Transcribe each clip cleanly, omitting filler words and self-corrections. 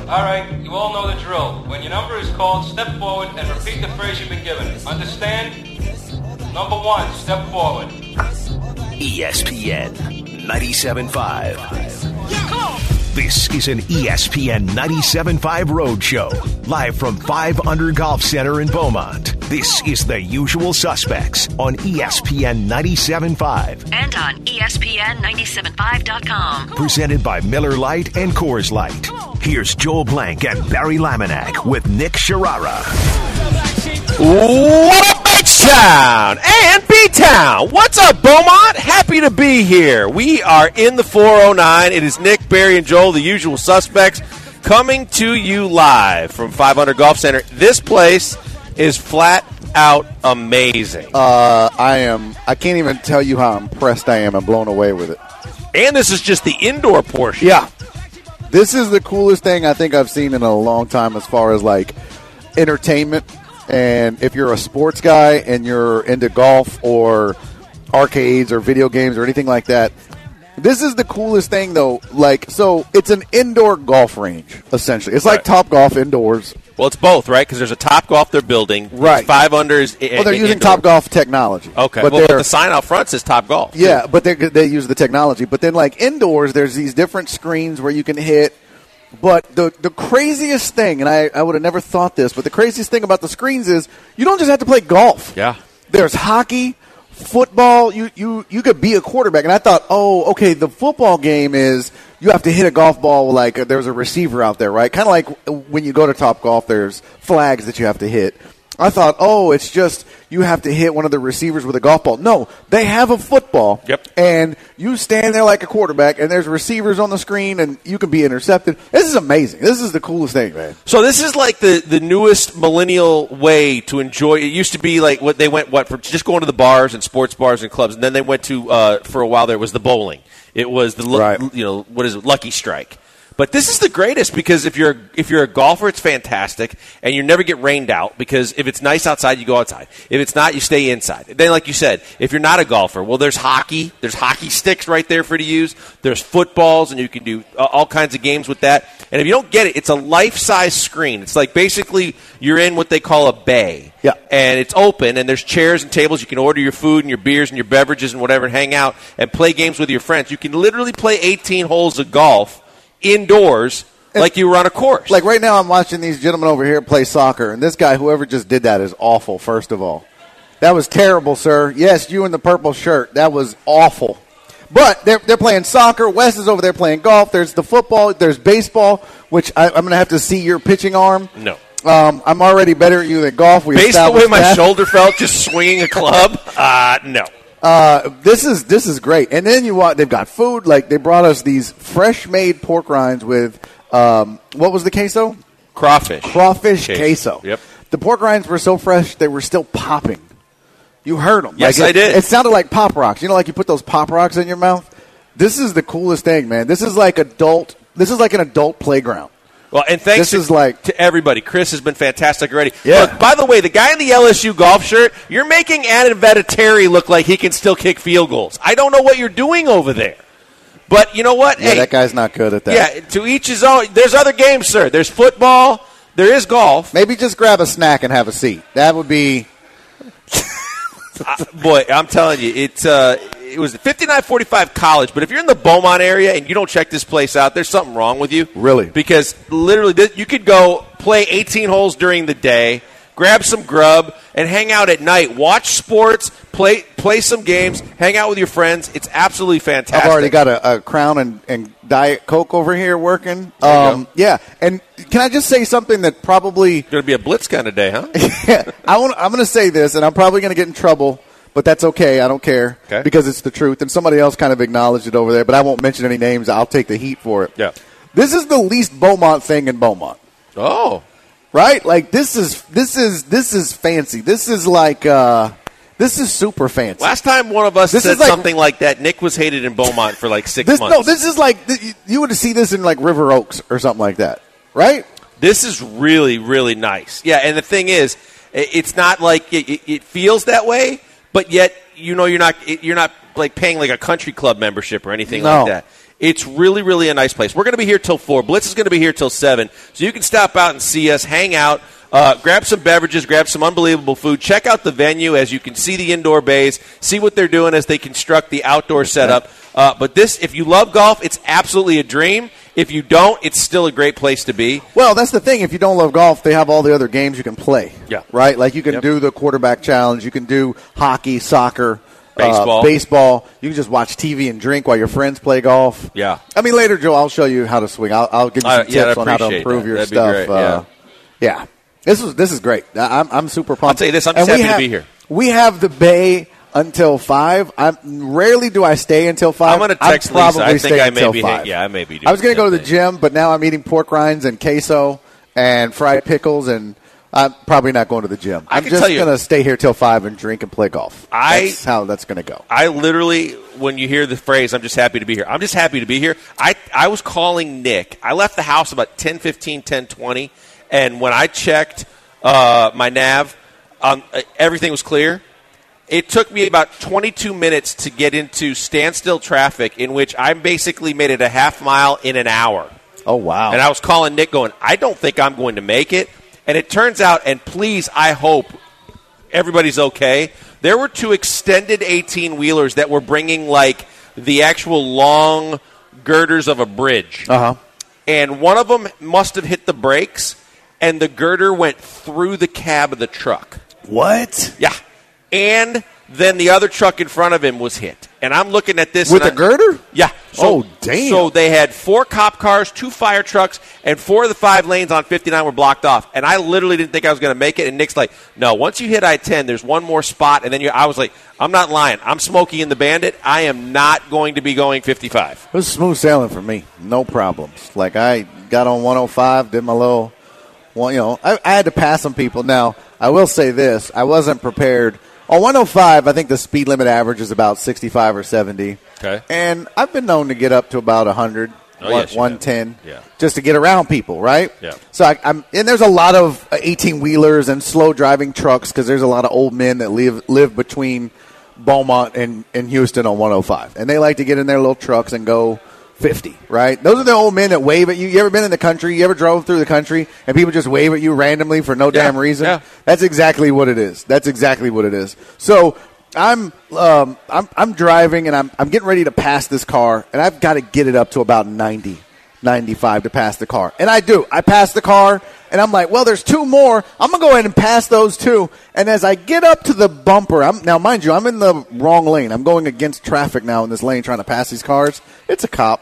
All right, you all know the drill. When your number is called, step forward and repeat the phrase you've been given. Understand? Number 1, step forward. ESPN 97.5. This is an ESPN 97.5 Roadshow, live from 5 Under Golf Center in Beaumont. This is The Usual Suspects on ESPN 97.5. And on ESPN975.com. Presented by Miller Lite and Coors Light. Here's Joel Blank and Barry Laminack with Nick Sharara. What up, H-Town and B-Town? What's up, Beaumont? Happy to be here. We are in the 409. It is Nick, Barry, and Joel, the usual suspects, coming to you live from 500 Golf Center. This place is flat out amazing. I can't even tell you how impressed I am and blown away with it. And this is just the indoor portion. Yeah. This is the coolest thing I think I've seen in a long time as far as, like, entertainment. And if you're a sports guy and you're into golf or arcades or video games or anything like that, this is the coolest thing, though. Like, so it's an indoor golf range, essentially. It's like Top Golf indoors. Well, it's both, right? Because there's a Top Golf they're building. Right. 5 unders. Well, they're using Top Golf technology. Okay. But but the sign out front says Top Golf. Yeah, but they use the technology. But then, like, indoors, there's these different screens where you can hit. But the craziest thing, and I would have never thought this, but the craziest thing about the screens is you don't just have to play golf. Yeah. There's hockey, football. You could be a quarterback. And I thought, oh, okay, the football game is you have to hit a golf ball like there's a receiver out there, right? Kind of like when you go to Top Golf, there's flags that you have to hit. I thought, oh, it's just you have to hit one of the receivers with a golf ball. No, they have a football. Yep. And you stand there like a quarterback, and there's receivers on the screen, and you can be intercepted. This is amazing. This is the coolest thing, man. So this is like the newest millennial way to enjoy. It used to be like they went for just going to the bars and sports bars and clubs, and then they went to for a while there was the bowling. It was the what is it, Lucky Strike. But this is the greatest because if you're a golfer, it's fantastic, and you never get rained out because if it's nice outside, you go outside. If it's not, you stay inside. Then, like you said, if you're not a golfer, well, there's hockey. There's hockey sticks right there for you to use. There's footballs, and you can do all kinds of games with that. And if you don't get it, it's a life-size screen. It's like basically you're in what they call a bay. Yeah. And it's open, and there's chairs and tables. You can order your food and your beers and your beverages and whatever and hang out and play games with your friends. You can literally play 18 holes of golf indoors like you were on a course. Like right now I'm watching these gentlemen over here play soccer, and this guy, whoever just did that, is awful, first of all. That was terrible, sir. Yes, you in the purple shirt. That was awful. But they're playing soccer. Wes is over there playing golf. There's the football. There's baseball, which I'm going to have to see your pitching arm. No. I'm already better at you than golf. Based on the way my shoulder felt just swinging a club, no. This is great. And then they've got food. Like, they brought us these fresh-made pork rinds with, what was the queso? Crawfish. Crawfish queso. Yep. The pork rinds were so fresh, they were still popping. You heard them. Yes, like I did. It sounded like Pop Rocks. You know, like you put those Pop Rocks in your mouth? This is the coolest thing, man. This is like an adult playground. Well, and thanks to everybody. Chris has been fantastic already. Yeah. Look, by the way, the guy in the LSU golf shirt, you're making Adam Vinatieri look like he can still kick field goals. I don't know what you're doing over there. But you know what? Yeah, that guy's not good at that. Yeah, to each his own. There's other games, sir. There's football. There is golf. Maybe just grab a snack and have a seat. That would be... Boy, I'm telling you, it was 5945 College, but if you're in the Beaumont area and you don't check this place out, there's something wrong with you. Really? Because literally, you could go play 18 holes during the day, grab some grub, and hang out at night. Watch sports, play some games, hang out with your friends. It's absolutely fantastic. I've already got a Crown and Diet Coke over here working. Yeah, and can I just say something that probably... Going to be a blitz kind of day, huh? Yeah, I'm going to say this, and I'm probably going to get in trouble, but that's okay. I don't care because it's the truth. And somebody else kind of acknowledged it over there, but I won't mention any names. I'll take the heat for it. Yeah. This is the least Beaumont thing in Beaumont. Oh. Right? Like, this is fancy. This is like... This is super fancy. Last time one of us said something like that, Nick was hated in Beaumont for like 6 months. No, this is like, you would see this in like River Oaks or something like that, right? This is really, really nice. Yeah, and the thing is, it's not like it feels that way, but yet you're not like paying like a country club membership or anything like that. It's really, really a nice place. We're going to be here till 4. Blitz is going to be here till 7. So you can stop out and see us, hang out, grab some beverages, grab some unbelievable food. Check out the venue as you can see the indoor bays, see what they're doing as they construct the outdoor setup. But this, if you love golf, it's absolutely a dream. If you don't, it's still a great place to be. Well, that's the thing. If you don't love golf, they have all the other games you can play. Yeah. Right? Like you can do the quarterback challenge. You can do hockey, soccer, baseball. You can just watch TV and drink while your friends play golf. Yeah. I mean, later, Joe, I'll show you how to swing. I'll give you some tips on how to improve your That'd stuff. Be great. Yeah. This is great. I'm super pumped. I'll tell you this. I'm just happy to be here. We have the bay until 5. Rarely do I stay until 5. I'm going to text Lisa. I think I may be. Yeah, I may be. I was going to go to the gym, but now I'm eating pork rinds and queso and fried pickles, and I'm probably not going to the gym. I'm just going to stay here till 5 and drink and play golf. That's how that's going to go. I literally, when you hear the phrase, I'm just happy to be here. I'm just happy to be here. I was calling Nick. I left the house about 10:15, 10:20, and when I checked my nav, everything was clear. It took me about 22 minutes to get into standstill traffic, in which I basically made it a half mile in an hour. Oh, wow. And I was calling Nick going, I don't think I'm going to make it. And it turns out, and please, I hope everybody's okay, there were 2 extended 18-wheelers that were bringing, like, the actual long girders of a bridge. Uh-huh. And one of them must have hit the brakes, and the girder went through the cab of the truck. What? Yeah. And then the other truck in front of him was hit. And I'm looking at this. With a girder? Yeah. So, damn. So they had 4 cop cars, 2 fire trucks, and 4 of the 5 lanes on 59 were blocked off. And I literally didn't think I was going to make it. And Nick's like, no, once you hit I-10, there's one more spot. And then I was like, I'm not lying. I'm Smokey and the Bandit. I am not going to be going 55. It was smooth sailing for me. No problems. Like, I got on 105, did my little, I had to pass some people. Now, I will say this. I wasn't prepared. On 105, I think the speed limit average is about 65 or 70. Okay. And I've been known to get up to about 100, 110, yeah, just to get around people, right? Yeah. So and there's a lot of 18-wheelers and slow driving trucks because there's a lot of old men that live between Beaumont and Houston on 105. And they like to get in their little trucks and go 50, right? Those are the old men that wave at you. You ever been in the country? You ever drove through the country and people just wave at you randomly for no damn reason? Yeah. That's exactly what it is. So I'm driving and I'm getting ready to pass this car, and I've got to get it up to about 90, 95 to pass the car. And I do. I pass the car, and I'm like, well, there's 2 more. I'm going to go ahead and pass those 2. And as I get up to the bumper, now, mind you, I'm in the wrong lane. I'm going against traffic now in this lane trying to pass these cars. It's a cop.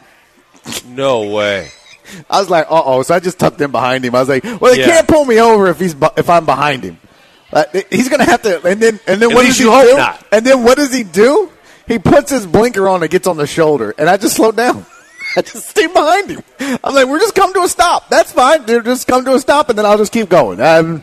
No way. I was like, uh-oh. So I just tucked in behind him. I was like, well, they can't pull me over if I'm behind him. He's going to have to. And then what does he do? Not. And then what does he do? He puts his blinker on and gets on the shoulder. And I just slowed down. I just stayed behind him. I'm like, we're just come to a stop. That's fine. They're just come to a stop, and then I'll just keep going.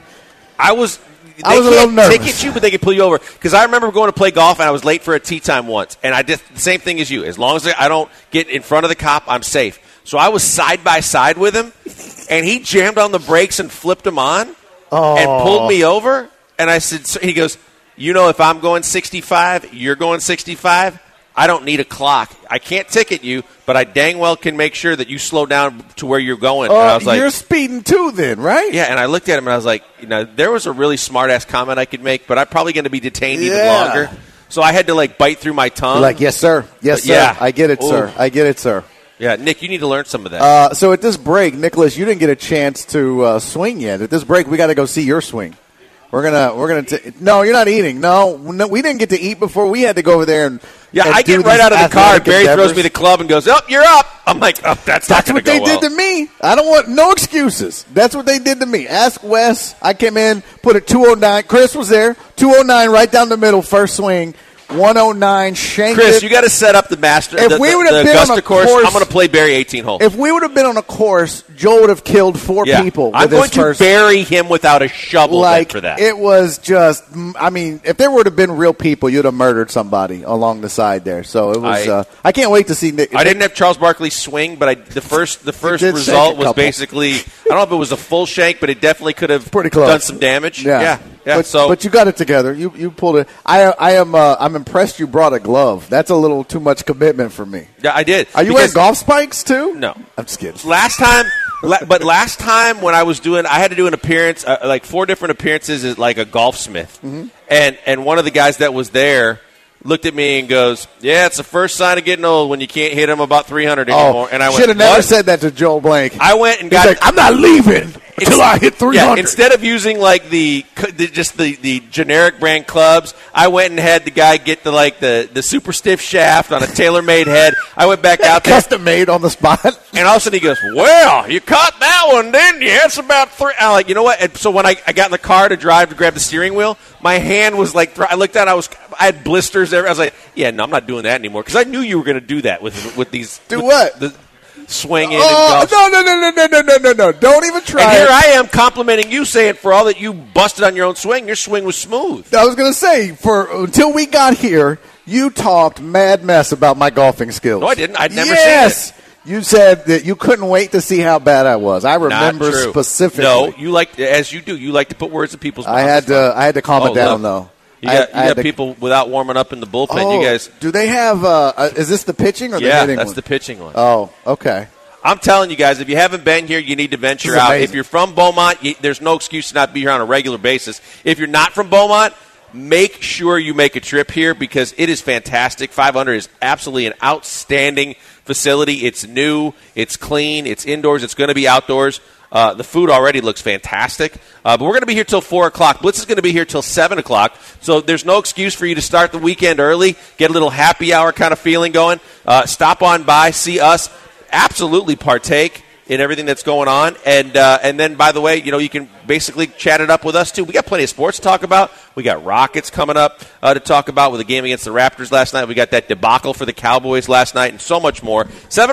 I was a little nervous. Ticket you, but they can pull you over. Because I remember going to play golf, and I was late for a tee time once. And I did the same thing as you. As long as I don't get in front of the cop, I'm safe. So I was side by side with him, and he jammed on the brakes and flipped them on and pulled me over. And I said, so he goes, if I'm going 65, you're going 65, I don't need a clock. I can't ticket you, but I dang well can make sure that you slow down to where you're going. And I was like, you're speeding too then, right? Yeah, and I looked at him and I was like, there was a really smart-ass comment I could make, but I'm probably going to be detained even longer. So I had to, bite through my tongue. You're like, yes, sir. Yes, sir. Yeah. I get it, sir. I get it, sir. Yeah, Nick, you need to learn some of that. So at this break, Nicholas, you didn't get a chance to swing yet. At this break, we got to go see your swing. We're gonna. No, you're not eating. No, we didn't get to eat before. We had to go over there and. Yeah, I get right out of the car. Barry throws me the club and goes, "You're up." I'm like, "Oh, that's not going to go well." That's what they did to me. I don't want no excuses. That's what they did to me. Ask Wes. I came in, put a 209. Chris was there. 209 right down the middle, first swing. 109, shanked Chris, it. you got to set up the master. If we would have been Augusta on a course, I'm going to play Barry 18 hole. If we would have been on a course, Joe would have killed 4 people. I'm going to bury him without a shovel for that. It was just, if there would have been real people, you'd have murdered somebody along the side there. So it was. I can't wait to see Nick. I didn't have Charles Barkley swing, but the first result was basically. I don't know if it was a full shank, but it definitely could have done some damage. Yeah. Yeah, but you got it together. You pulled it. I'm impressed you brought a glove. That's a little too much commitment for me. Yeah, I did. Are you wearing golf spikes too? No. I'm just kidding. Last time when I was I had to do an appearance, like 4 different appearances at like a golfsmith. Mm-hmm. And one of the guys that was there looked at me and goes, "Yeah, it's the first sign of getting old when you can't hit him about 300 anymore." And I went, should have never said that to Joel Blank. I went and He's like, I'm not leaving until I hit 300. Yeah, instead of using like the generic brand clubs, I went and had the guy get the super stiff shaft on a tailor-made head. I went back out there, custom made on the spot, and all of a sudden he goes, "Well, you caught that one, didn't you? It's about 3." I'm like, you know what? And so when I got in the car to grab the steering wheel, my hand was like, I looked at it, I had blisters there. I was like, yeah, no, I'm not doing that anymore because I knew you were going to do that with these. What? The swing in and golf. No. Don't even try. And here I am complimenting you, saying for all that you busted on your own swing, your swing was smooth. I was going to say, until we got here, you talked mad mess about my golfing skills. No, I didn't. I'd never Yes. seen it. You said that you couldn't wait to see how bad I was. I remember specifically. No, you like, as you do, you like to put words in people's mouths. I had to calm it down, though. You got people without warming up in the bullpen. Oh, you guys. Do they have is this the pitching or the hitting one? Yeah, that's the pitching one. Oh, okay. I'm telling you guys, if you haven't been here, you need to venture out. If you're from Beaumont, there's no excuse to not be here on a regular basis. If you're not from Beaumont, make sure you make a trip here because it is fantastic. 500 is absolutely an outstanding facility. It's new, it's clean, it's indoors, it's going to be outdoors. The food already looks fantastic. But we're going to be here till 4 o'clock. Blitz is going to be here till 7 o'clock. So there's no excuse for you to start the weekend early, get a little happy hour kind of feeling going. Stop on by, see us, absolutely partake in everything that's going on. And then, by the way, you can basically chat it up with us, too. We got plenty of sports to talk about. We got Rockets coming up to talk about with the game against the Raptors last night. We got that debacle for the Cowboys last night and so much more.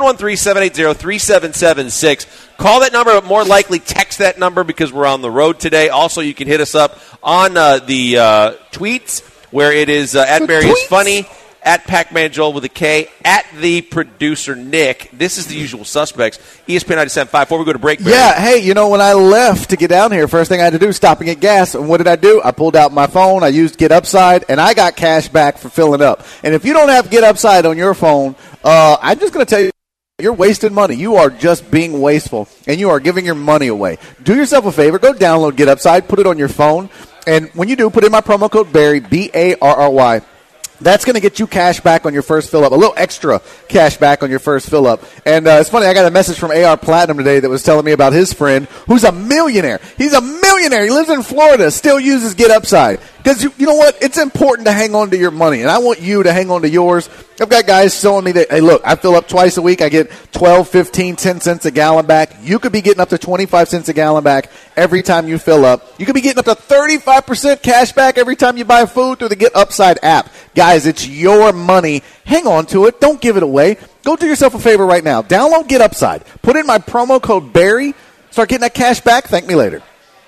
713-780-3776. Call that number, but more likely text that number because we're on the road today. Also, you can hit us up on the tweets where it is at Barry is Funny, at Pac-Man Joel with a K, at the producer Nick. This is the usual suspects. ESPN 97.5. Before we go to break, Barry. Yeah, hey, when I left to get down here, first thing I had to do was stop and get gas. And what did I do? I pulled out my phone. I used Get Upside, and I got cash back for filling up. And if you don't have Get Upside on your phone, I'm just going to tell you, you're wasting money. You are just being wasteful, and you are giving your money away. Do yourself a favor. Go download Get Upside. Put it on your phone. And when you do, put in my promo code Barry, BARRY. That's going to get you cash back on your first fill-up, a little extra cash back on your first fill-up. And it's funny, I got a message from AR Platinum today that was telling me about his friend who's a millionaire. He's a millionaire. He lives in Florida, still uses Get Upside. Because you know what? It's important to hang on to your money, and I want you to hang on to yours. I've got guys showing me that, hey, look, I fill up twice a week. I get 12, 15, 10 cents a gallon back. You could be getting up to 25 cents a gallon back every time you fill up. You could be getting up to 35% cash back every time you buy food through the Get Upside app. Guys, it's your money. Hang on to it. Don't give it away. Go do yourself a favor right now. Download Get Upside. Put in my promo code Barry. Start getting that cash back. Thank me later.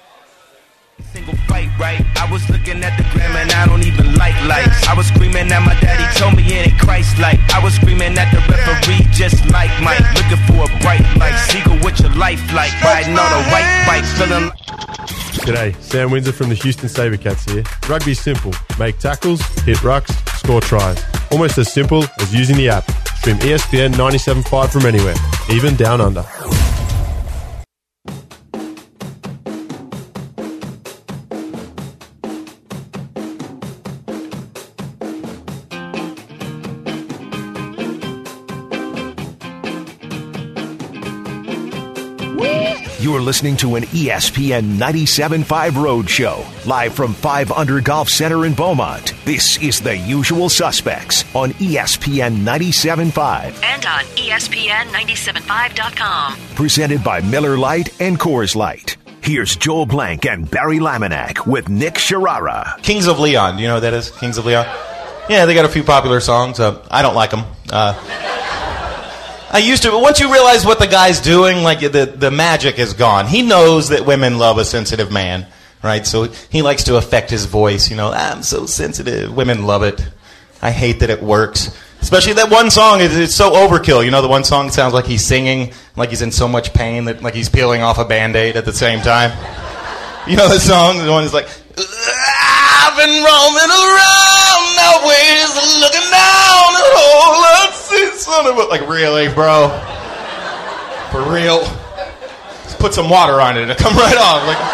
Single fight, right? I was looking at the gram and I don't even like lights. I was screaming at my daddy, told me it ain't Christ-like. I was screaming at the referee just like Mike. Looking for a bright light, Seagull, what your life like? Riding on a white bike, feeling. G'day, Sam Windsor from the Houston SaberCats here. Rugby's simple. Make tackles, hit rucks, score tries. Almost as simple as using the app. Stream ESPN 97.5 from anywhere, even down under. You're listening to an ESPN 97.5 Road Show, live from 5 Under Golf Center in Beaumont. This is The Usual Suspects on ESPN 97.5. And on ESPN975.com. Presented by Miller Lite and Coors Light. Here's Joel Blank and Barry Laminack with Nick Sharara. Kings of Leon. Do you know what that is? Kings of Leon? Yeah, they got a few popular songs. I don't like them. I used to, but once you realize what the guy's doing, like the magic is gone. He knows that women love a sensitive man, right? So he likes to affect his voice. I'm so sensitive. Women love it. I hate that it works. Especially that one song, it's so overkill. The one song sounds like he's singing, like he's in so much pain, that like he's peeling off a Band-Aid at the same time. The song? The one is like, I've been roaming around always looking down at all I see, son of a... Like, really, bro? For real? Just put some water on it and it'll come right off. Like...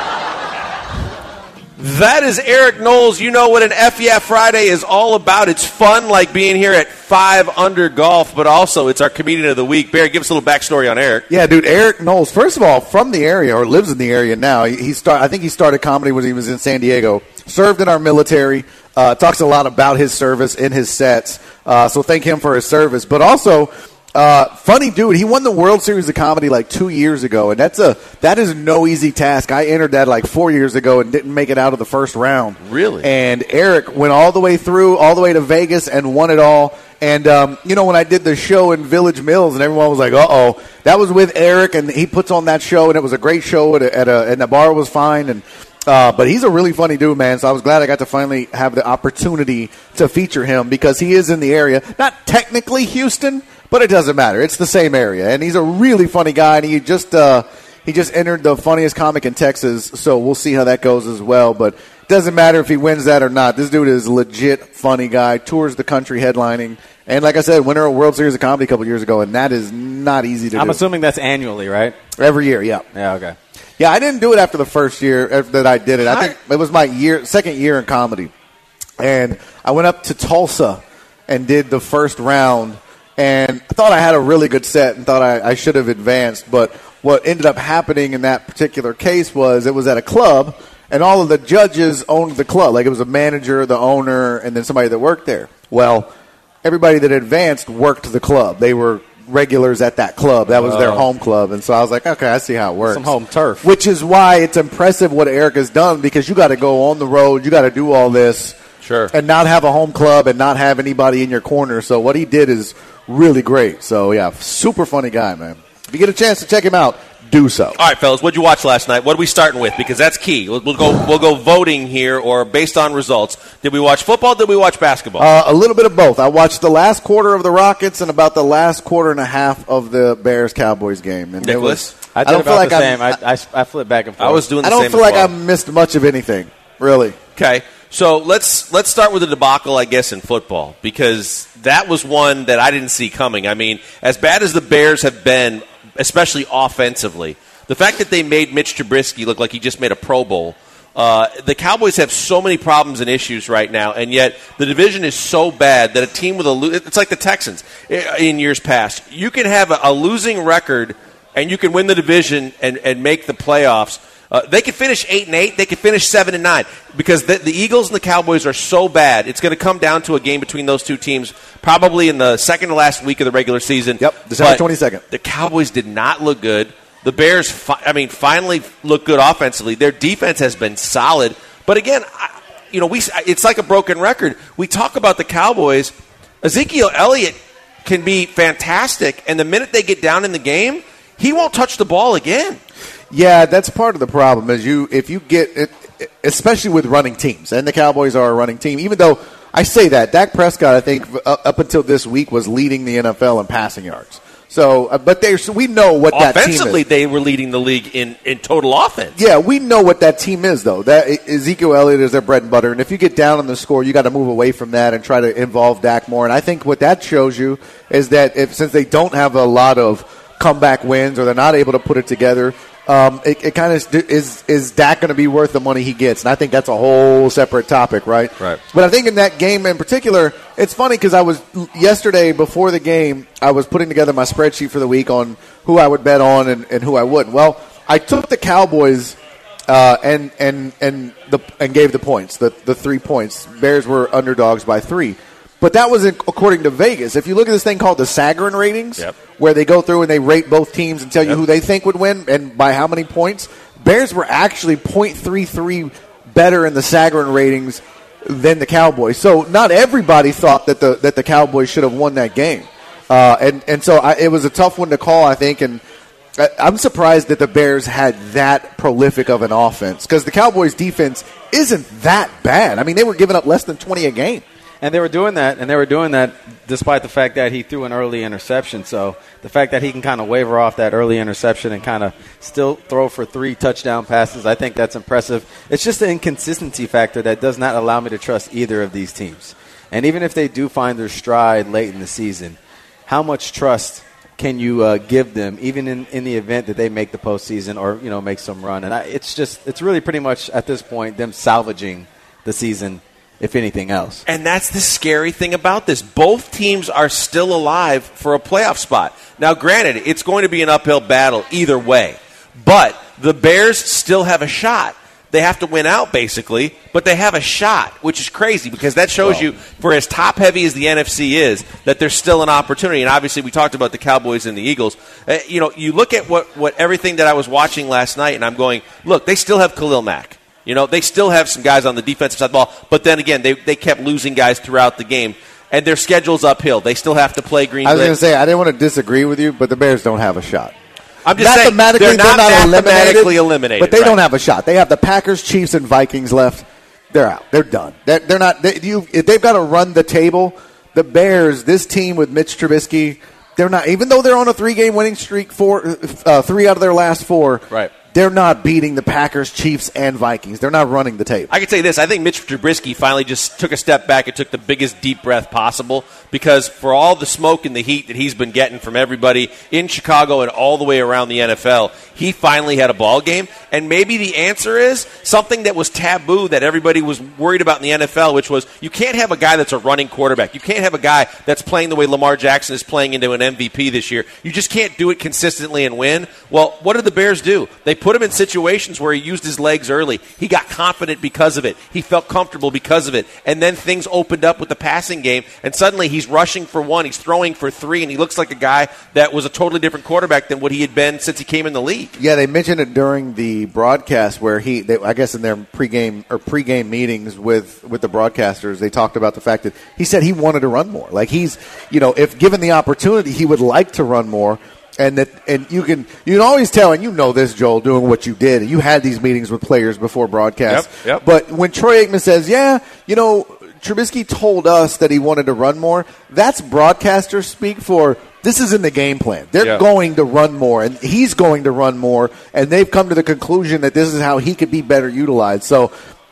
That is Eric Knowles. You know what an F Yeah Friday is all about. It's fun, like being here at 5 Under Golf, but also it's our Comedian of the Week. Barry, give us a little backstory on Eric. Yeah, dude, Eric Knowles, first of all, from the area, or lives in the area now. I think he started comedy when he was in San Diego. Served in our military. Talks a lot about his service in his sets. So thank him for his service. But also... funny dude. He won the World Series of Comedy like 2 years ago, and that is no easy task. I entered that like 4 years ago and didn't make it out of the first round. Really? And Eric went all the way through, all the way to Vegas, and won it all. And when I did the show in Village Mills, and everyone was like, "Uh-oh," that was with Eric, and he puts on that show, and it was a great show. And the bar was fine, and. But he's a really funny dude, man, so I was glad I got to finally have the opportunity to feature him because he is in the area. Not technically Houston, but it doesn't matter. It's the same area, and he's a really funny guy, and he just entered the funniest comic in Texas, so we'll see how that goes as well. But it doesn't matter if he wins that or not. This dude is a legit funny guy, tours the country headlining, and like I said, winner of World Series of Comedy a couple years ago, and that is not easy to do. I'm assuming that's annually, right? Every year, yeah. Yeah, okay. Yeah, I didn't do it after the first year that I did it. I think it was my second year in comedy. And I went up to Tulsa and did the first round. And I thought I had a really good set and thought I should have advanced. But what ended up happening in that particular case was it was at a club, and all of the judges owned the club. Like it was a manager, the owner, and then somebody that worked there. Well, everybody that advanced worked the club. They were regulars at that club. That was their home club. And so I was like, okay, I see how it works. Some home turf. Which is why it's impressive what Eric has done, because you got to go on the road. You got to do all this. Sure. And not have a home club and not have anybody in your corner. So what he did is really great. So, yeah, super funny guy, man. If you get a chance to check him out, do so. All right, fellas, what did you watch last night? What are we starting with? Because that's key. We'll go voting here, or based on results. Did we watch football? Did we watch basketball? A little bit of both. I watched the last quarter of the Rockets and about the last quarter and a half of the Bears-Cowboys game. And Nicholas? I did about the same. I flipped back and forth. I was doing the same. same. I don't feel like I missed much of anything, really. Okay. So let's start with the debacle, I guess, in football, because that was one that I didn't see coming. I mean, as bad as the Bears have been, especially offensively, the fact that they made Mitch Trubisky look like he just made a Pro Bowl, the Cowboys have so many problems and issues right now, and yet the division is so bad that a team with it's like the Texans in years past. You can have a losing record, and you can win the division and make the playoffs. They could finish 8-8. They could finish 7-9 because the Eagles and the Cowboys are so bad. It's going to come down to a game between those two teams, probably in the second to last week of the regular season. Yep, December 22nd. The Cowboys did not look good. The Bears, finally look good offensively. Their defense has been solid, but again, it's like a broken record. We talk about the Cowboys. Ezekiel Elliott can be fantastic, and the minute they get down in the game, he won't touch the ball again. Yeah, that's part of the problem. If you get it, especially with running teams, and the Cowboys are a running team. Even though I say that, Dak Prescott, I think up until this week was leading the NFL in passing yards. So, but we know what that team is. Offensively, they were leading the league in total offense. Yeah, we know what that team is, though. That Ezekiel Elliott is their bread and butter, and if you get down on the score, you got to move away from that and try to involve Dak more. And I think what that shows you is that since they don't have a lot of comeback wins or they're not able to put it together, it kind of is Dak going to be worth the money he gets? And I think that's a whole separate topic, right? Right. But I think in that game in particular, it's funny because yesterday before the game, I was putting together my spreadsheet for the week on who I would bet on and who I wouldn't. Well, I took the Cowboys and gave the points, the 3 points. Bears were underdogs by 3. But that was according to Vegas. If you look at this thing called the Sagarin ratings, where they go through and they rate both teams and tell you who they think would win and by how many points, Bears were actually 0.33 better in the Sagarin ratings than the Cowboys. So not everybody thought that the Cowboys should have won that game. And so it was a tough one to call, I think, and I'm surprised that the Bears had that prolific of an offense because the Cowboys' defense isn't that bad. I mean, they were giving up less than 20 a game. And they were doing that despite the fact that he threw an early interception. So the fact that he can kind of waver off that early interception and kind of still throw for 3 touchdown passes, I think that's impressive. It's just the inconsistency factor that does not allow me to trust either of these teams. And even if they do find their stride late in the season, how much trust can you give them, even in the event that they make the postseason or make some run? And it's really pretty much at this point them salvaging the season, if anything else. And that's the scary thing about this. Both teams are still alive for a playoff spot. Now, granted, it's going to be an uphill battle either way, but the Bears still have a shot. They have to win out, basically, but they have a shot, which is crazy because that shows you, for as top-heavy as the NFC is, that there's still an opportunity. And obviously, we talked about the Cowboys and the Eagles. You look at what everything that I was watching last night, and I'm going, look, they still have Khalil Mack. They still have some guys on the defensive side of the ball, but then again, they kept losing guys throughout the game, and their schedule's uphill. They still have to play Green Bay. I was going to say, I didn't want to disagree with you, but the Bears don't have a shot. I'm just saying, they're not mathematically eliminated. But they don't have a shot. They have the Packers, Chiefs, and Vikings left. They're out. They're done. They're not. If they've got to run the table, the Bears, this team with Mitch Trubisky, they're not. Even though they're on a 3-game winning streak, 3 out of their last 4. Right. They're not beating the Packers, Chiefs, and Vikings. They're not running the table. I can tell you this. I think Mitch Trubisky finally just took a step back and took the biggest deep breath possible because for all the smoke and the heat that he's been getting from everybody in Chicago and all the way around the NFL, he finally had a ball game. And maybe the answer is something that was taboo that everybody was worried about in the NFL, which was you can't have a guy that's a running quarterback. You can't have a guy that's playing the way Lamar Jackson is playing into an MVP this year. You just can't do it consistently and win. Well, what did the Bears do? They put him in situations where he used his legs early. He got confident because of it. He felt comfortable because of it. And then things opened up with the passing game, and suddenly he's rushing for 1, he's throwing for 3, and he looks like a guy that was a totally different quarterback than what he had been since he came in the league. Yeah, they mentioned it during the broadcast where I guess in their pregame meetings with the broadcasters, they talked about the fact that he said he wanted to run more. Like he's, if given the opportunity, he would like to run more. And you can always tell, and this, Joel, doing what you did. You had these meetings with players before broadcast. Yep. But when Troy Aikman says, Trubisky told us that he wanted to run more, that's broadcasters speak for this is in the game plan. They're going to run more, and he's going to run more, and they've come to the conclusion that this is how he could be better utilized. So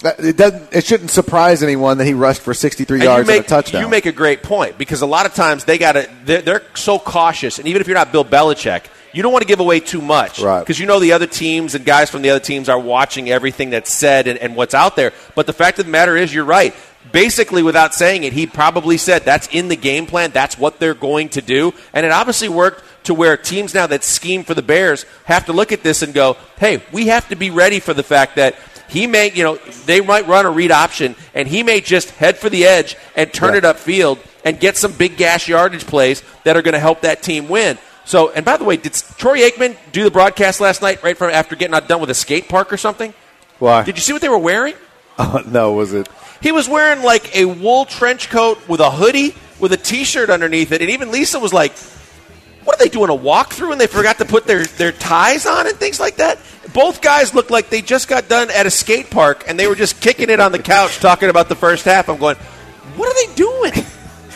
it shouldn't surprise anyone that he rushed for 63 yards and a touchdown. You make a great point because a lot of times they're so cautious, and even if you're not Bill Belichick, you don't want to give away too much because the other teams and guys from the other teams are watching everything that's said and what's out there. But the fact of the matter is, you're right. Basically, without saying it, he probably said that's in the game plan. That's what they're going to do. And it obviously worked to where teams now that scheme for the Bears have to look at this and go, hey, we have to be ready for the fact that he may, they might run a read option, and he may just head for the edge and turn it upfield and get some big gas yardage plays that are going to help that team win. So, and by the way, did Troy Aikman do the broadcast last night right after getting done with a skate park or something? Why? Did you see what they were wearing? No, was it? He was wearing like a wool trench coat with a hoodie with a T-shirt underneath it, and even Lisa was like, what are they doing, a walkthrough, and they forgot to put their ties on and things like that? Both guys looked like they just got done at a skate park, and they were just kicking it on the couch talking about the first half. I'm going, what are they doing?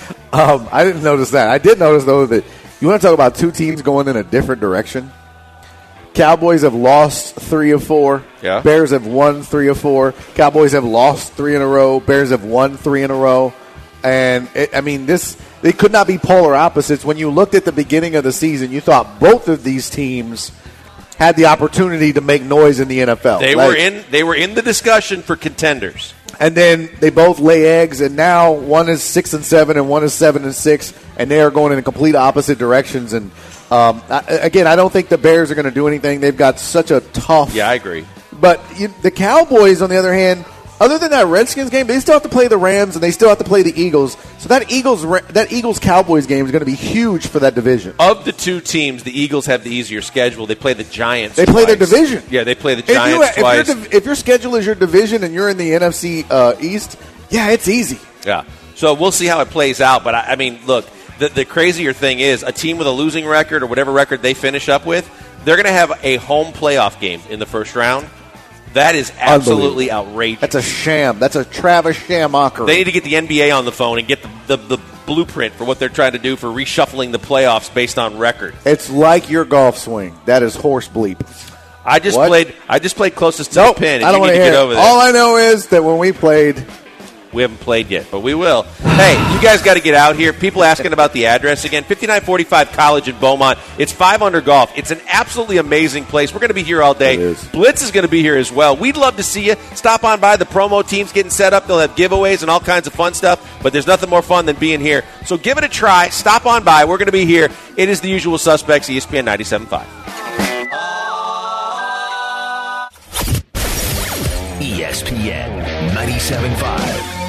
I didn't notice that. I did notice, though, that you want to talk about two teams going in a different direction? Cowboys have lost 3 of 4. Yeah. Bears have won 3 of 4. Cowboys have lost 3 in a row. Bears have won 3 in a row. And, they could not be polar opposites. When you looked at the beginning of the season, you thought both of these teams had the opportunity to make noise in the NFL. They were in the discussion for contenders. And then they both lay eggs, and now one is 6-7 and one is 7-6, and they are going in complete opposite directions. And again, I don't think the Bears are going to do anything. They've got such a tough. Yeah, I agree. But the Cowboys, on the other hand, other than that Redskins game, they still have to play the Rams and they still have to play the Eagles. So that Eagles-Cowboys game is going to be huge for that division. Of the two teams, the Eagles have the easier schedule. They play the Giants They play their division. Yeah, they play the Giants twice. If your schedule is your division and you're in the NFC East, yeah, it's easy. Yeah. So we'll see how it plays out. But, look, the crazier thing is a team with a losing record or whatever record they finish up with, they're going to have a home playoff game in the first round. That is absolutely outrageous. That's a sham. That's a Travis Shammacher. They need to get the NBA on the phone and get the blueprint for what they're trying to do for reshuffling the playoffs based on record. It's like your golf swing. That is horse bleep. I just played closest to the pin, and I don't you need to hear get over there. All I know is that when we played, we haven't played yet, but we will. Hey, you guys got to get out here. People asking about the address again. 5945 College in Beaumont. It's 5 Under Golf. It's an absolutely amazing place. We're going to be here all day. It is. Blitz is going to be here as well. We'd love to see you. Stop on by. The promo team's getting set up. They'll have giveaways and all kinds of fun stuff, but there's nothing more fun than being here. So give it a try. Stop on by. We're going to be here. It is the Usual Suspects, ESPN 97.5. ESPN 97.5.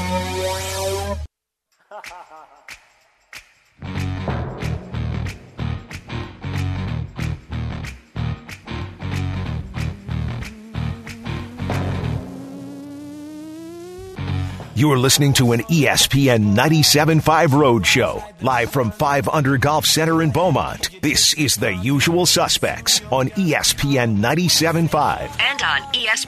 You're listening to an ESPN 97.5 Road Show, live from 5 Under Golf Center in Beaumont. This is The Usual Suspects on ESPN 97.5. And on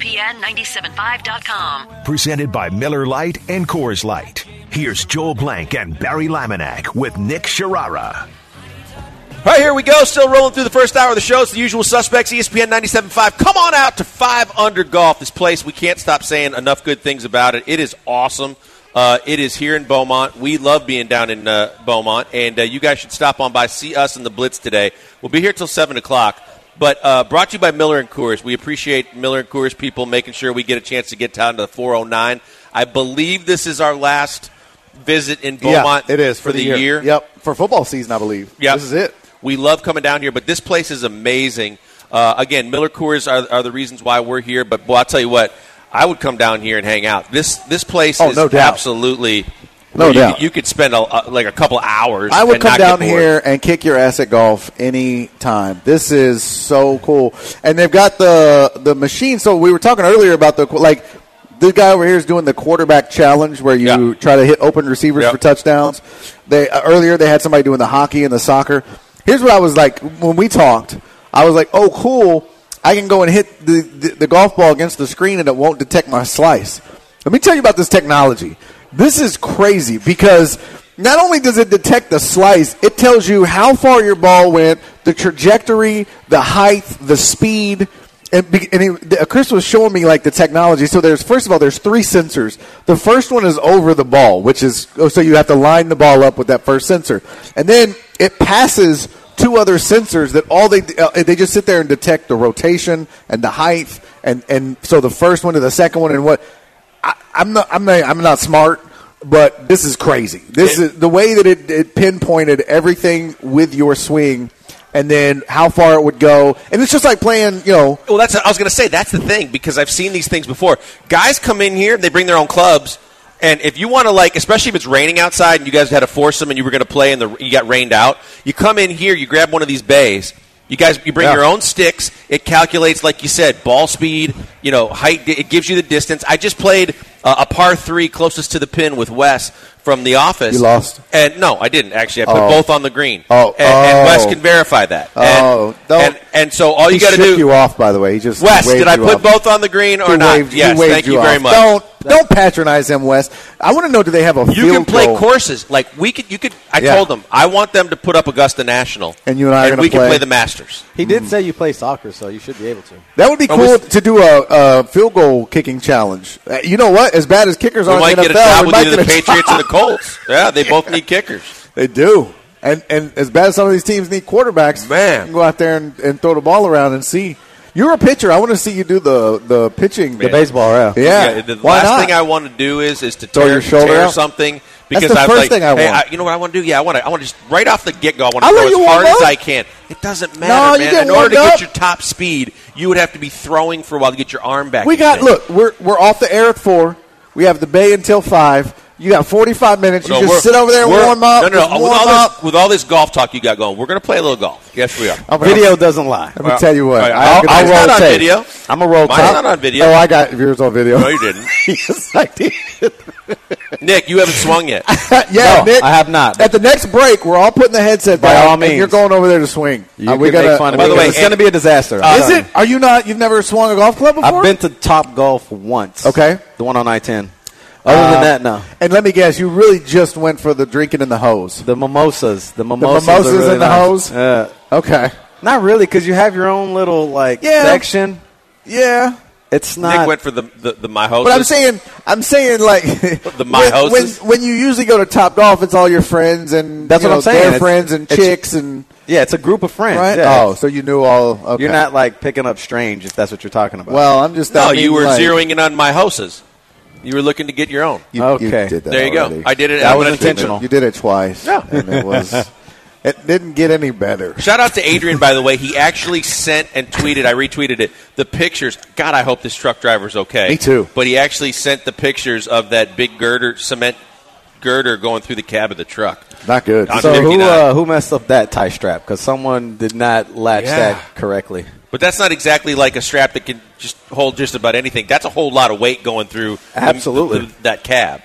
ESPN975.com. Presented by Miller Lite and Coors Light. Here's Joel Blank and Barry Laminack with Nick Sharara. All right, here we go. Still rolling through the first hour of the show. It's The Usual Suspects, ESPN 97.5. Come on out to 5 Under Golf. This place, we can't stop saying enough good things about it. It is awesome. It is here in Beaumont. We love being down in Beaumont, and you guys should stop on by, see us in the Blitz today. We'll be here till 7 o'clock. But brought to you by Miller & Coors. We appreciate Miller & Coors people making sure we get a chance to get down to the 409. I believe this is our last visit in Beaumont. It is for the year. Yep, for football season, I believe. Yep. This is it. We love coming down here, but this place is amazing. Again, Miller Coors are the reasons why we're here. But boy, I'll tell you what, I would come down here and hang out. This place is no doubt. absolutely No doubt. You could spend like a couple hours. I would and come not down get bored. here and kick your ass at golf any time. This is so cool, and they've got the machine. So we were talking earlier about the guy over here is doing the quarterback challenge where you try to hit open receivers for touchdowns. Earlier they had somebody doing the hockey and the soccer. Here's what I was like when we talked. I was like, oh, cool. I can go and hit the golf ball against the screen and it won't detect my slice. Let me tell you about this technology. This is crazy because not only does it detect the slice, it tells you how far your ball went, the trajectory, the height, the speed. Chris was showing me like the technology. So there's 3 sensors. The first one is over the ball, which is so you have to line the ball up with that first sensor, and then it passes 2 other sensors that all they just sit there and detect the rotation and the height, and so the first one to the second one and what. I'm not smart, but this is crazy. This is the way that it pinpointed everything with your swing. And then how far it would go. And it's just like playing, Well, I was going to say, that's the thing, because I've seen these things before. Guys come in here, they bring their own clubs, and if you want to, especially if it's raining outside and you guys had a foursome and you were going to play and you got rained out, you come in here, you grab one of these bays. You bring your own sticks. It calculates, like you said, ball speed, height. It gives you the distance. I just played a par 3 closest to the pin with Wes from The Office. You lost? And no, I didn't, actually. I put both on the green. And Wes can verify that. And so all you got to do. He shook you off, by the way. He just Wes, waved did I you put off. both on the green or not? Yes, thank you very much. Don't patronize him, Wes. I want to know, do they have a field goal? You can play courses. I told them, I want them to put up Augusta National. And you and I are going to play. We can play the Masters. He did say you play soccer, so you should be able to. That would be cool to do a field goal kicking challenge. You know what? As bad as kickers are in the NFL, we might get a job with either the Patriots or the Colts. Yeah, they both need kickers. They do. And as bad as some of these teams need quarterbacks, man, you can go out there and throw the ball around and see. You're a pitcher. I want to see you do the pitching. The baseball, yeah. The last thing I want to do is to tear something. Because that's the first thing I want. Hey, you know what I want to do? Yeah, I want to just right off the get-go, I want to throw as hard as I can. It doesn't matter, man. In order to get your top speed, you would have to be throwing for a while to get your arm back. Look, we're off the air at 4. We have the bay until 5. You got 45 minutes. You just sit over there and warm up. No. With all this golf talk you got going, we're going to play a little golf. Yes, we are. Video doesn't lie. Let me tell you what. I'll roll not tape. On video. I'm a roll tape. Mine's not on video. Oh, I got yours on video. No, you didn't. Yes, I did. Nick, you haven't swung yet. Yeah, No, Nick. I have not. At the next break, we're all putting the headset By down, all and means. you're going over there to swing. You we can make fun of by me. the way, It's going to be a disaster. Is it? Are you not? You've never swung a golf club before? I've been to Top Golf once. Okay. The one on I-10. Other than that, no. And let me guess, you really just went for the drinking in the hose. The mimosas. The mimosas, mimosas are really in the nice. hose? Okay. Not really, because you have your own little section. Yeah. It's not. Nick went for the my host. But I'm saying like The my hoses? when you usually go to Top Golf, it's all your friends and That's what I'm saying. Their It's- friends and it's- chicks and Yeah, it's a group of friends. right. Yeah. Oh, so you knew all. Okay. You're not like picking up strange if that's what you're talking about. Well, I'm just. No, I mean, you were like, zeroing in on my hoses. You were looking to get your own. You Okay. did that There you already. go. I did it. That I'm was gonna- intentional. You did it twice. Yeah. And it was. It didn't get any better. Shout out to Adrian, by the way. He actually sent and tweeted, I retweeted it, the pictures. God, I hope this truck driver's okay. Me too. But he actually sent the pictures of that big cement girder going through the cab of the truck. Not good. On so 59. who messed up that tie strap? Because someone did not latch Yeah. that correctly. But that's not exactly like a strap that can just hold just about anything. That's a whole lot of weight going through Absolutely. that cab.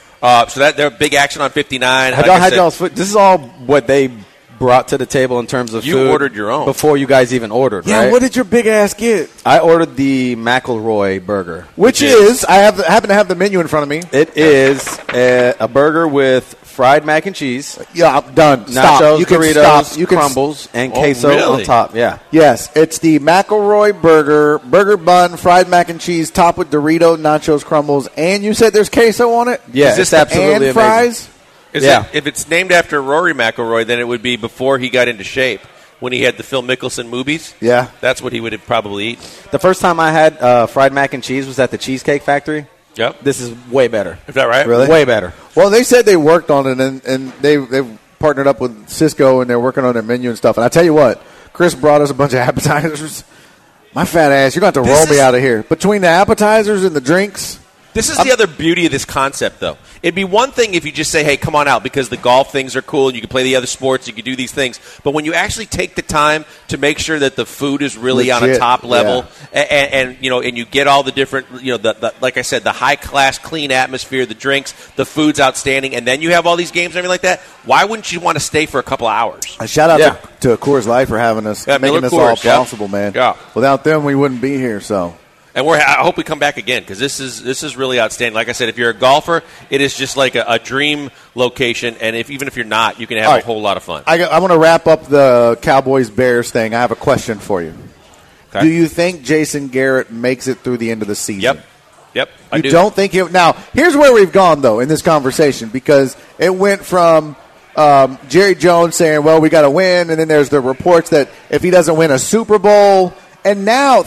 So they're big action on 59. Had Like y'all I had said, y'all's food? This is all what they brought to the table in terms of You food. ordered your own. before you guys even ordered. Yeah. right? What did your big ass get? I ordered the McElroy burger. Which is I happen to have the menu in front of me. It is a burger with fried mac and cheese, Yeah, I'm done. nachos, Stop. You can Doritos, stop. You can crumbles, and Oh, queso really? on top. Yeah. Yes, it's the McElroy burger bun, fried mac and cheese, topped with Dorito, nachos, crumbles, and you said there's queso on it? Yeah, Is this it's the- absolutely and amazing. fries? Is Yeah. if it's named after Rory McIlroy, then it would be before he got into shape. When he had the Phil Mickelson movies, Yeah. that's what he would have probably eaten. The first time I had fried mac and cheese was at the Cheesecake Factory. Yep. This is way better. Is that right? Really? Way better. Well, they said they worked on it, and they've partnered up with Cisco, and they're working on their menu and stuff. And I tell you what, Chris brought us a bunch of appetizers. My fat ass, you're going to have to roll me out of here. Between the appetizers and the drinks, This is the other beauty of this concept, though. It'd be one thing if you just say, hey, come on out, because the golf things are cool, and you can play the other sports, you can do these things. But when you actually take the time to make sure that the food is really on a Legit, top level, and you get all the different, the like I said, the high-class, clean atmosphere, the drinks, the food's outstanding, and then you have all these games and everything like that, why wouldn't you want to stay for a couple hours? a shout out Yeah. to Coors Light for having us, Yeah, making Miller this all Coors, yeah. possible, man. Yeah. Without them, we wouldn't be here, so. And I hope we come back again, because this is really outstanding. Like I said, if you're a golfer, it is just like a dream location, and even if you're not, you can have All a right. whole lot of fun. I want to wrap up the Cowboys-Bears thing. I have a question for you. Okay. Do you think Jason Garrett makes it through the end of the season? Yep. I You do. don't think he'll... Now, here's where we've gone, though, in this conversation, because it went from Jerry Jones saying, well, we got to win, and then there's the reports that if he doesn't win a Super Bowl, and now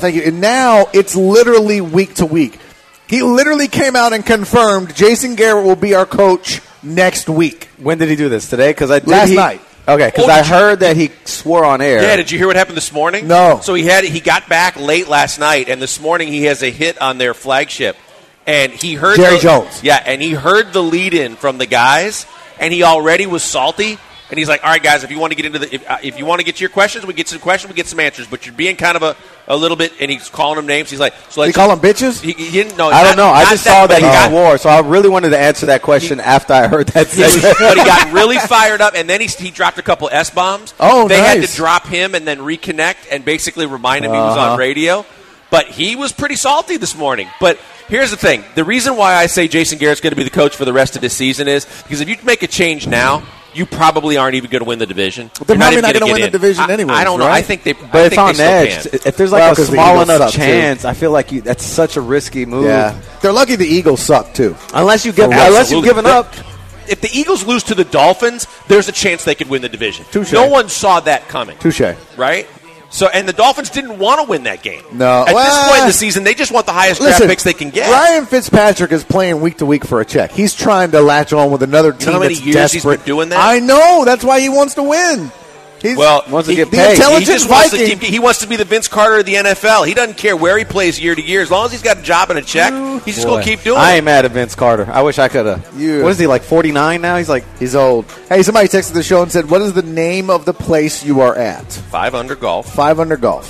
it's literally week to week. He literally came out and confirmed Jason Garrett will be our coach next week. When did he do this? Today? Because Last night. Okay, because Oh, I did you- heard that he swore on air. Yeah, did you hear what happened this morning? No. So he got back late last night, and this morning he has a hit on their flagship, and he heard Jerry Jones. Yeah, and he heard the lead-in from the guys, and he already was salty. And he's like, "All right, guys, if you want to get into if you want to get to your questions, we get some questions, we get some answers. But you're being kind of a little bit." And he's calling them names. He's like, "So Did let's he call them bitches? He didn't know. I don't know. I not just saw that he but got- swore, so I really wanted to answer that question after I heard that. but he got really fired up, and then he dropped a couple S-bombs. Oh, they had nice. to drop him and then reconnect and basically remind him he was on radio. But he was pretty salty this morning. But here's the thing. The reason why I say Jason Garrett's going to be the coach for the rest of this season is because if you make a change now, you probably aren't even going to win the division. They're You're probably even not gonna gonna win get the in. division anyways, I don't know. right? I think they. But I it's think on they edge. still can. If there's like Well, a 'cause the small Eagles enough suck, too. chance, I feel like that's such a risky move. Yeah. They're lucky the Eagles suck, too. Unless you've Absolutely. given up. If the Eagles lose to the Dolphins, there's a chance they could win the division. Touche. No one saw that coming. Touche. Right? So, and the Dolphins didn't want to win that game. No. At Well, this point in the season, they just want the highest draft Listen, picks they can get. Ryan Fitzpatrick is playing week to week for a check. He's trying to latch on with another team how many that's years he's desperate. been doing that? I know. That's why he wants to win. He's, wants to get the paid. intelligent He just wants to Viking. he wants to be the Vince Carter of the NFL. He doesn't care where he plays year to year. As long as he's got a job and a check, he's just going to keep doing I it. ain't mad at Vince Carter. I wish I could have. You- What is he, like 49 now? He's like, He's old. Hey, somebody texted the show and said, "What is the name of the place you are at?" 5 under golf. 5 Under Golf.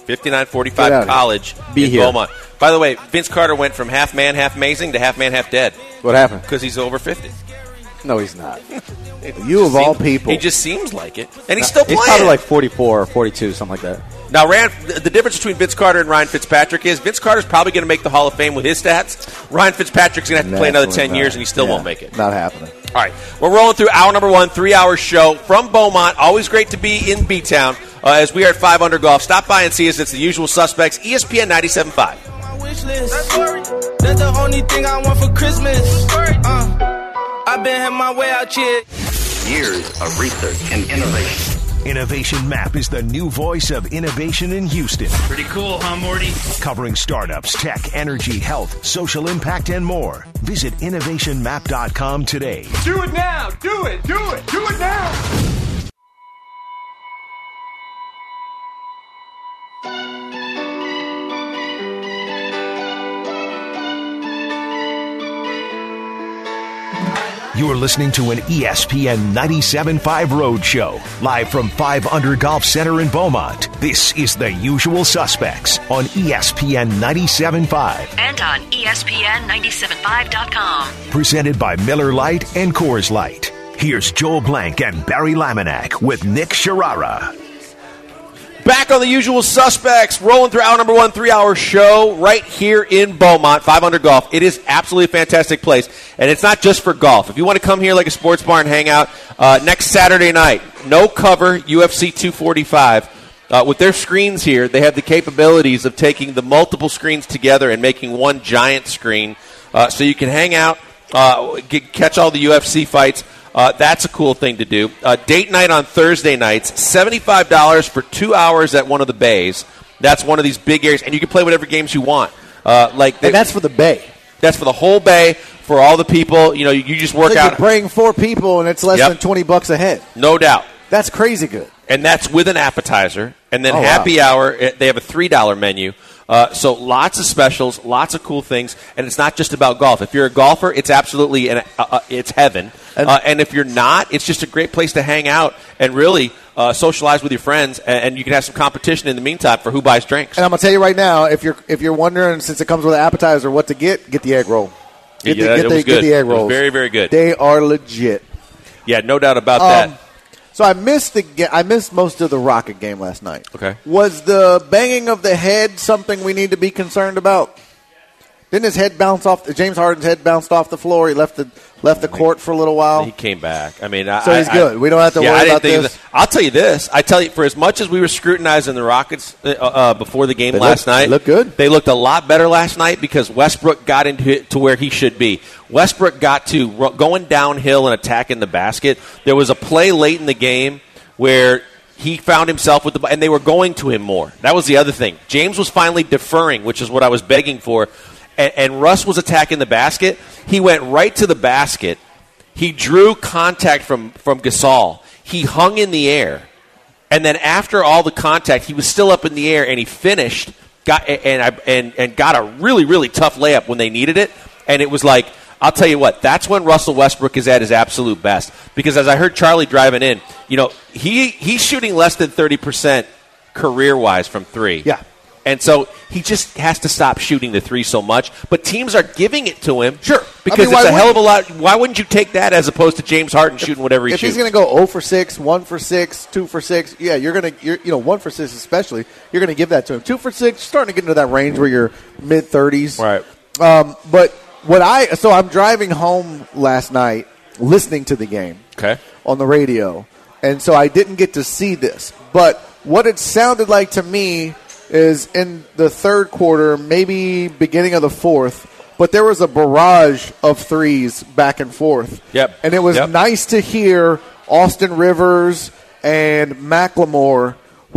5945 College in Beaumont. By the way, Vince Carter went from half man, half amazing to half man, half dead. What happened? Because he's over 50. No, he's not. You of all people. He just seems like it. And he's still playing. He's probably like 44 or 42, something like that. Now, the difference between Vince Carter and Ryan Fitzpatrick is Vince Carter's probably going to make the Hall of Fame with his stats. Ryan Fitzpatrick's going to have to play another 10 years, and he still won't make it. Not happening. All right. We're rolling through hour number 1, 3-hour show from Beaumont. Always great to be in B-Town as we are at 5 Under Golf. Stop by and see us. It's the usual suspects, ESPN 97.5. That's the only thing I want for Christmas. I've been having my way out here. Years of research and innovation. Innovation Map is the new voice of innovation in Houston. Pretty cool, huh, Morty? Covering startups, tech, energy, health, social impact, and more. Visit innovationmap.com today. Do it now! Do it! Do it! Do it now! You are listening to an ESPN 97.5 Road Show, live from 5 Under Golf Center in Beaumont. This is The Usual Suspects on ESPN 97.5. And on ESPN975.com. Presented by Miller Lite and Coors Light. Here's Joel Blank and Barry Laminack with Nick Sharara. Back on The Usual Suspects, rolling through hour number 1, 3-hour show right here in Beaumont, 5 Under Golf. It is absolutely a fantastic place, and it's not just for golf. If you want to come here like a sports bar and hang out, next Saturday night, No Cover UFC 245. With their screens here, they have the capabilities of taking the multiple screens together and making one giant screen, so you can hang out, catch all the UFC fights. That's a cool thing to do. Date night on Thursday nights, $75 for 2 hours at one of the bays. That's one of these big areas, and you can play whatever games you want. And that's for the bay. That's for the whole bay, for all the people. You know, you just work out. You bring 4 people, and it's less than $20 a head. No doubt. That's crazy good. And that's with an appetizer. And then happy hour, they have a $3 menu. So lots of specials, lots of cool things, and it's not just about golf. If you're a golfer, it's absolutely it's heaven. And if you're not, it's just a great place to hang out and really socialize with your friends, and you can have some competition in the meantime for who buys drinks. And I'm gonna tell you right now, if you're wondering, since it comes with an appetizer, what to get the egg roll. Get the egg rolls. It was very, very good. They are legit. Yeah, no doubt about that. So I missed most of the Rocket game last night. Okay. Was the banging of the head something we need to be concerned about? Didn't his head bounce off? James Harden's head bounced off the floor. He left the court for a little while. He came back. I mean, so he's good. We don't have to worry about this. I'll tell you this. For as much as we were scrutinizing the Rockets before the game last night, they looked good. They looked a lot better last night because Westbrook got into it to where he should be. Westbrook got to going downhill and attacking the basket. There was a play late in the game where he found himself with the ball, and they were going to him more. That was the other thing. James was finally deferring, which is what I was begging for. And Russ was attacking the basket. He went right to the basket. He drew contact from Gasol. He hung in the air. And then after all the contact, he was still up in the air, and he finished got a really, really tough layup when they needed it. And it was like, I'll tell you what, that's when Russell Westbrook is at his absolute best. Because as I heard Charlie driving in, he's shooting less than 30% career-wise from three. Yeah. And so he just has to stop shooting the three so much. But teams are giving it to him. Sure. Because it's a hell of a lot. Why wouldn't you take that as opposed to James Harden shooting whatever he shoots? If he's going to go 0 for 6, 1 for 6, 2 for 6, yeah, you're 1 for 6 especially, you're going to give that to him. 2 for 6, starting to get into that range where you're mid-30s. Right. But I'm driving home last night listening to the game on the radio. And so I didn't get to see this. But what it sounded like to me is in the third quarter, maybe beginning of the fourth, but there was a barrage of threes back and forth. Yep. And it was nice to hear Austin Rivers and McLemore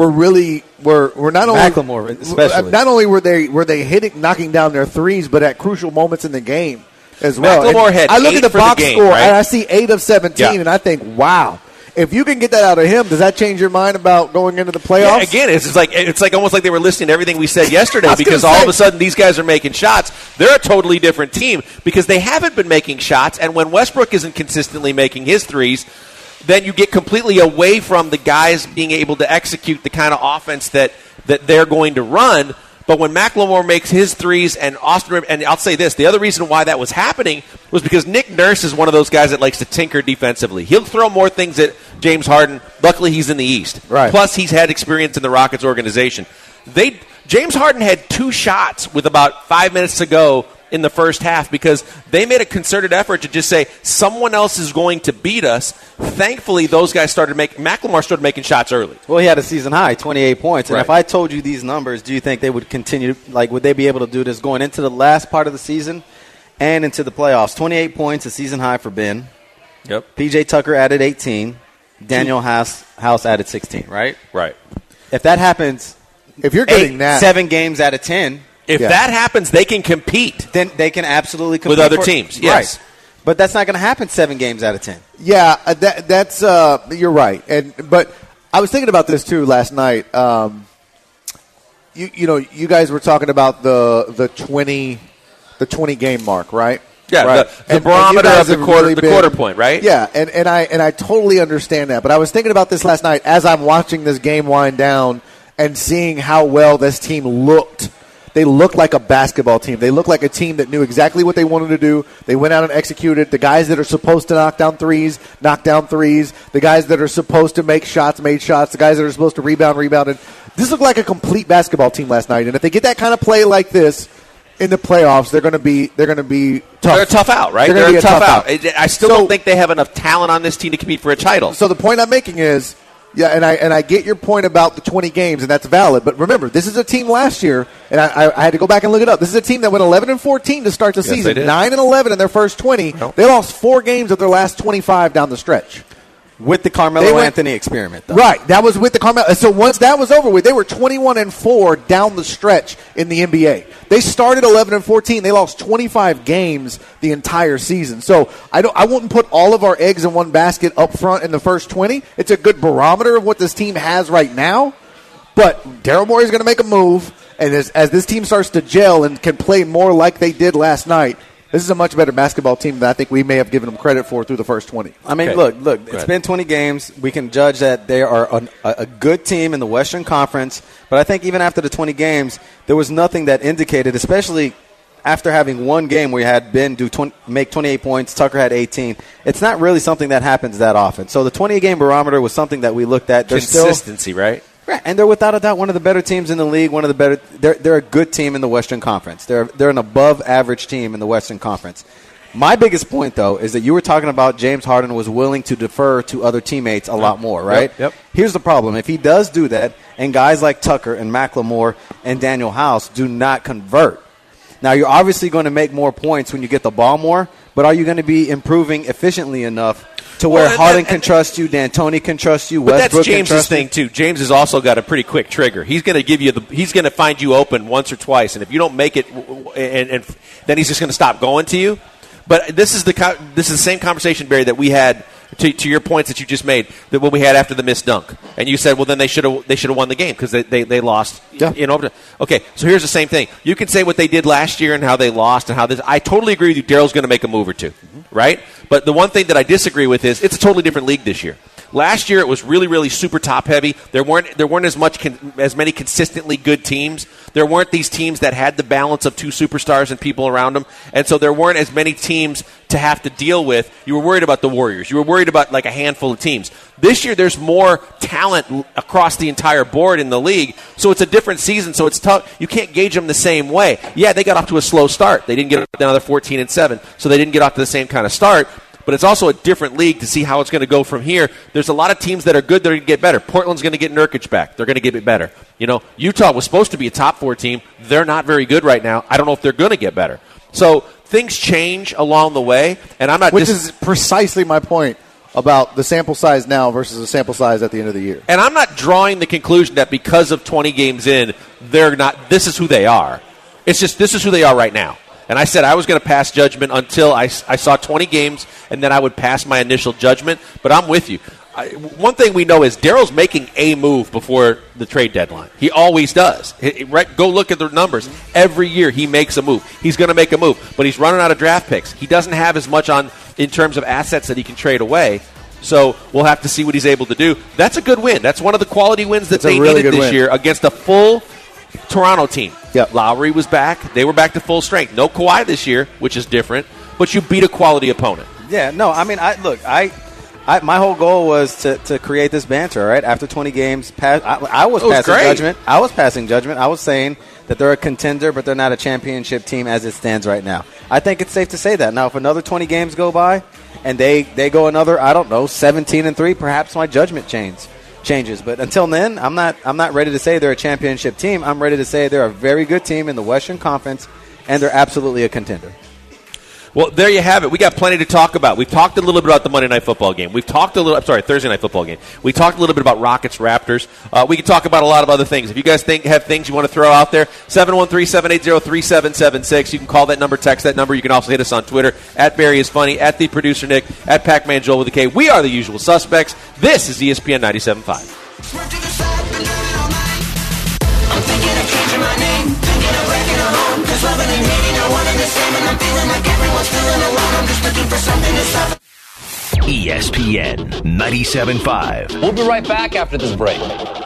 were not only McLemore especially. Not only were they knocking down their threes, but at crucial moments in the game as well. McLemore had I look at the box game, score right? and I see 8 of 17, and I think, wow. If you can get that out of him, does that change your mind about going into the playoffs? Yeah, again, it's like almost like they were listening to everything we said yesterday because all of a sudden these guys are making shots. They're a totally different team because they haven't been making shots, and when Westbrook isn't consistently making his threes, then you get completely away from the guys being able to execute the kind of offense that that they're going to run. But when Macklemore makes his threes and Austin, and I'll say this, the other reason why that was happening was because Nick Nurse is one of those guys that likes to tinker defensively. He'll throw more things at James Harden. Luckily, he's in the East. Right. Plus, he's had experience in the Rockets organization. James Harden had 2 shots with about 5 minutes to go in the first half because they made a concerted effort to just say someone else is going to beat us. Thankfully, those guys Macklemore started making shots early. Well, he had a season high, 28 points. And Right. if I told you these numbers, do you think they would continue, would they be able to do this going into the last part of the season and into the playoffs? 28 points, a season high for Ben. Yep. PJ Tucker added 18. Daniel House added 16, right? Right. If that happens, if you're getting 7 games out of 10, if that happens, they can compete. Then they can absolutely compete with other teams. Yes. Right. But that's not going to happen 7 games out of 10. Yeah, that's you're right. But I was thinking about this too last night. You guys were talking about the 20 game mark, right? Yeah, right. the barometer of the quarter point, right? Yeah, and I totally understand that. But I was thinking about this last night as I'm watching this game wind down and seeing how well this team looked. They looked like a basketball team. They looked like a team that knew exactly what they wanted to do. They went out and executed. The guys that are supposed to knock down threes, knocked down threes. The guys that are supposed to make shots, made shots. The guys that are supposed to rebounded. This looked like a complete basketball team last night. And if they get that kind of play like this in the playoffs, they're going to be tough. They're a tough out, right? They're a tough out. I still don't think they have enough talent on this team to compete for a title. So the point I'm making is, yeah, and I get your point about the 20 games, and that's valid. But remember, this is a team last year, and I had to go back and look it up. This is a team that went 11-14 to start the season, 9-11 in their first 20. Nope. They lost 4 games of their last 25 down the stretch. With the Carmelo Anthony experiment, though. Right, that was with the Carmelo. So once that was over with, they were 21-4 down the stretch in the NBA. They started 11-14. They lost 25 games the entire season. So I wouldn't put all of our eggs in one basket up front in the first 20. It's a good barometer of what this team has right now. But Daryl Morey is going to make a move, and as this team starts to gel and can play more like they did last night, this is a much better basketball team than I think we may have given them credit for through the first 20. I mean, look, it's been 20 games. We can judge that they are a good team in the Western Conference. But I think even after the 20 games, there was nothing that indicated, especially after having one game where you had Ben make 28 points, Tucker had 18. It's not really something that happens that often. So the 20-game barometer was something that we looked at. Consistency, right? Right, and they're without a doubt one of the better teams in the league. They're a good team in the Western Conference. They're an above-average team in the Western Conference. My biggest point, though, is that you were talking about James Harden was willing to defer to other teammates a lot more, right? Yep. Here's the problem: if he does do that, and guys like Tucker and Macklemore and Daniel House do not convert, now you're obviously going to make more points when you get the ball more. But are you going to be improving efficiently enough to where Harden can trust you, D'Antoni can trust you, Westbrook that's James's thing too. James has also got a pretty quick trigger. He's going to give you he's going to find you open once or twice, and if you don't make it, and then he's just going to stop going to you. But this is the same conversation, Barry, that we had to your points that you just made, that when we had after the missed dunk, and you said, well, then they should have won the game because they lost in overtime. Okay, so here's the same thing. You can say what they did last year and how they lost and how this. I totally agree with you. Daryl's going to make a move or two, right? But the one thing that I disagree with is it's a totally different league this year. Last year it was really, really super top heavy. There weren't as many consistently good teams. There weren't these teams that had the balance of 2 superstars and people around them, and so there weren't as many teams to have to deal with. You were worried about the Warriors. You were worried about like a handful of teams. This year there's more talent across the entire board in the league, so it's a different season. So it's tough. You can't gauge them the same way. Yeah, they got off to a slow start. They didn't get down to 14-7, so they didn't get off to the same kind of start. But it's also a different league to see how it's going to go from here. There's a lot of teams that are good that are going to get better. Portland's going to get Nurkic back. They're going to get it better. Utah was supposed to be a top 4 team. They're not very good right now. I don't know if they're going to get better. So things change along the way, and I'm not. Which is precisely my point about the sample size now versus the sample size at the end of the year. And I'm not drawing the conclusion that because of 20 games in, they're not. This is who they are. It's just this is who they are right now. And I said I was going to pass judgment until I saw 20 games, and then I would pass my initial judgment. But I'm with you. One thing we know is Daryl's making a move before the trade deadline. He always does. Go look at the numbers. Every year he makes a move. He's going to make a move, but he's running out of draft picks. He doesn't have as much in terms of assets that he can trade away. So we'll have to see what he's able to do. That's a good win. That's one of the quality wins that they really needed this win. year against a full Toronto team. Yep. Lowry was back. They were back to full strength. No Kawhi this year, which is different, but you beat a quality opponent. Yeah, no, I mean, my whole goal was to create this banter, right? After 20 games, I was passing judgment. I was passing judgment. I was saying that they're a contender, but they're not a championship team as it stands right now. I think it's safe to say that. Now, if another 20 games go by and they go another, 17-3, perhaps my judgment changes. But until then, I'm not ready to say they're a championship team. I'm ready to say they're a very good team in the Western Conference, and they're absolutely a contender. Well, there you have it. We got plenty to talk about. We've talked a little bit about the Monday Night Football game. Thursday Night Football game. We talked a little bit about Rockets, Raptors. We can talk about a lot of other things. If you guys have things you want to throw out there, 713-780-3776. You can call that number, text that number. You can also hit us on Twitter, at Barry is Funny, at The Producer Nick, at Pac-Man Joel with a K. We are the usual suspects. This is ESPN 97.5. I'm thinking of changing my name, thinking of wrecking a home, 'cause loving and hating are one and the same, and I'm feeling like everyone's feeling alone. I'm just looking for something to stop. ESPN 97.5. We'll be right back after this break.